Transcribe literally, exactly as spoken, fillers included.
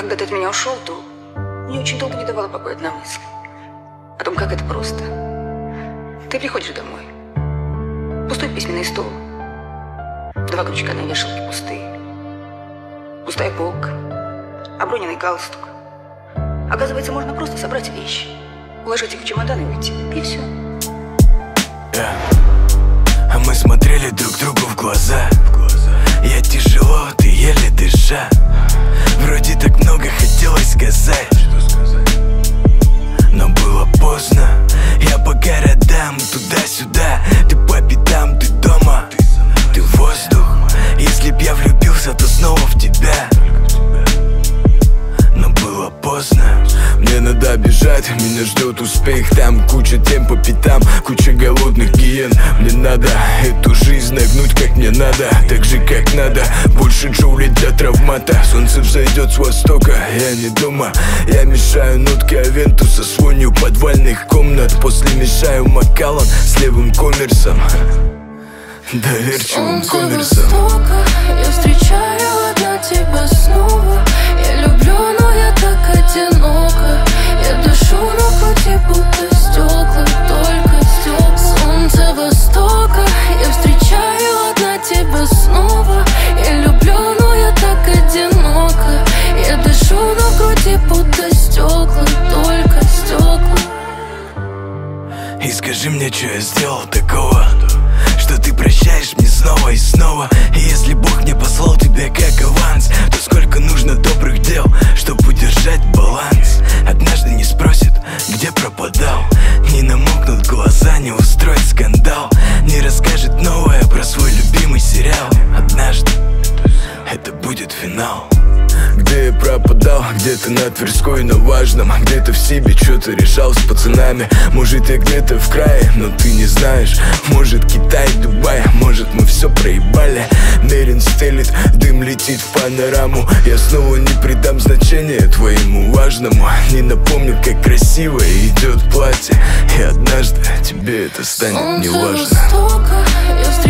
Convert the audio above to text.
Когда ты от меня ушел, то мне очень долго не давала покоя одна мысль о том, как это просто. Ты приходишь домой, пустой письменный стол, два крючка на вешалке пустые, пустая полка, оброненный галстук. Оказывается, можно просто собрать вещи, уложить их в чемодан и уйти, и все. Yeah. А мы смотрели друг другу в глаза. Я тяжело, ты еле дыша. Вроде так много хотелось сказать, но было поздно. Я по городам, туда-сюда. Ты по пятам, ты дома, ты воздух. Если б я влюбился, то снова в тебя, но было поздно. Мне надо бежать, меня ждет успех. Там куча тем по пятам, куча голодных гиен. Мне надо эту жизнь нагнуть, как мне надо, так же, как надо. Больше джоули для травмата. Солнце взойдет с востока, я не дома. Я мешаю нотки Авентуса с вонью подвальных комнат. После мешаю Макаллан с левым коммерсом, доверчивым коммерсом. Востока, я встречаю одна тебя снова. Я люблю, но я так одинока. Я дышу на груди, будто стекла, только стекла. Солнце востока, я встречаю одна тебя снова. Я люблю, но я так одинока. Я дышу на груди, будто стекла, только стекла. И скажи мне, что я сделал такого, что ты прощаешь мне снова и снова. И если Бог мне послал тебя как аванс, то сколько нужно добрых дел, чтобы удержать баланс. Однажды не спросит, где пропадал, не намокнут глаза, не устроит скандал, не расскажет новое про свой любимый сериал. Однажды это будет финал. Где я пропадал, где-то на Тверской, на Важном, где-то в себе что-то решал с пацанами. Может, я где-то в крае, но ты не знаешь. Может, Китай, Дубай, может, мы все проебали. Мерин стелит, дым летит в панораму. Я снова не придам значения твоему важному. Не напомню, как красиво идет платье, и однажды тебе это станет неважно. Солнце востока, я